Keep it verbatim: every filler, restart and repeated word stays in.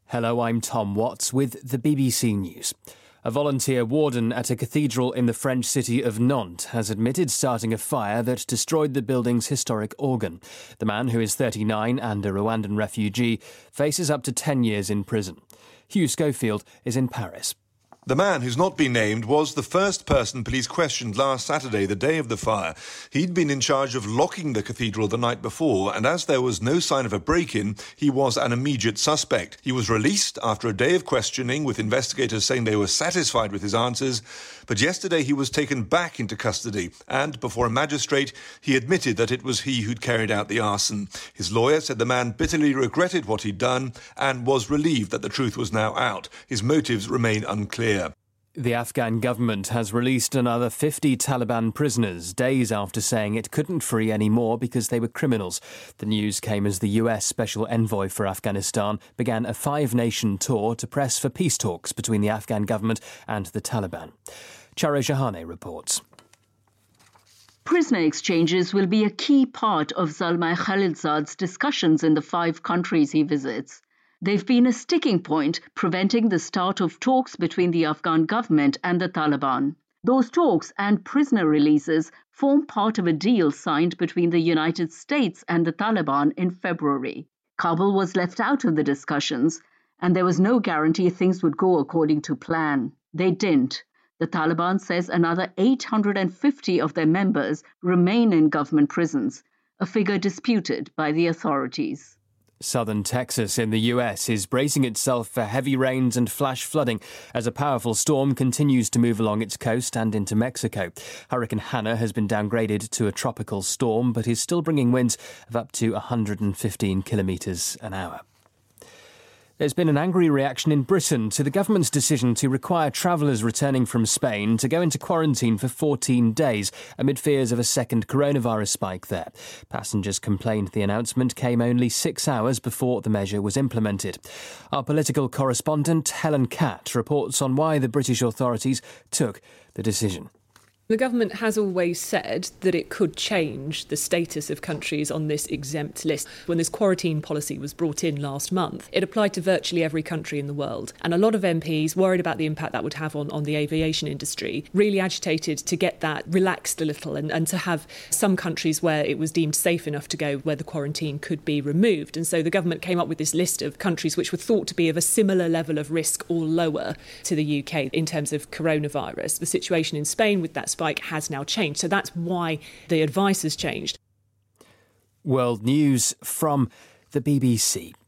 Hello, I'm Tom Watts with the B B C News. A volunteer warden at a cathedral in the French city of Nantes has admitted starting a fire that destroyed the building's historic organ. The man, who is thirty-nine and a Rwandan refugee, faces up to ten years in prison. Hugh Schofield is in Paris. The man, who's not been named, was the first person police questioned last Saturday, the day of the fire. He'd been in charge of locking the cathedral the night before, and as there was no sign of a break-in, he was an immediate suspect. He was released after a day of questioning, with investigators saying they were satisfied with his answers. But yesterday he was taken back into custody, and before a magistrate, he admitted that it was he who'd carried out the arson. His lawyer said the man bitterly regretted what he'd done and was relieved that the truth was now out. His motives remain unclear. The Afghan government has released another fifty Taliban prisoners, days after saying it couldn't free any more because they were criminals. The news came as the U S Special Envoy for Afghanistan began a five-nation tour to press for peace talks between the Afghan government and the Taliban. Charo Jahane reports. Prisoner exchanges will be a key part of Zalmay Khalilzad's discussions in the five countries he visits. They've been a sticking point, preventing the start of talks between the Afghan government and the Taliban. Those talks and prisoner releases form part of a deal signed between the United States and the Taliban in February. Kabul was left out of the discussions, and there was no guarantee things would go according to plan. They didn't. The Taliban says another eight hundred fifty of their members remain in government prisons, a figure disputed by the authorities. Southern Texas in the U S is bracing itself for heavy rains and flash flooding as a powerful storm continues to move along its coast and into Mexico. Hurricane Hannah has been downgraded to a tropical storm, but is still bringing winds of up to one hundred fifteen kilometres an hour. There's been an angry reaction in Britain to the government's decision to require travellers returning from Spain to go into quarantine for fourteen days amid fears of a second coronavirus spike there. Passengers complained the announcement came only six hours before the measure was implemented. Our political correspondent Helen Catt reports on why the British authorities took the decision. The government has always said that it could change the status of countries on this exempt list. When this quarantine policy was brought in last month, it applied to virtually every country in the world. And a lot of M Ps, worried about the impact that would have on, on the aviation industry, really agitated to get that relaxed a little and, and to have some countries where it was deemed safe enough to go where the quarantine could be removed. And so the government came up with this list of countries which were thought to be of a similar level of risk or lower to the U K in terms of coronavirus. The situation in Spain with that spike has now changed. So that's why the advice has changed. World News from the B B C.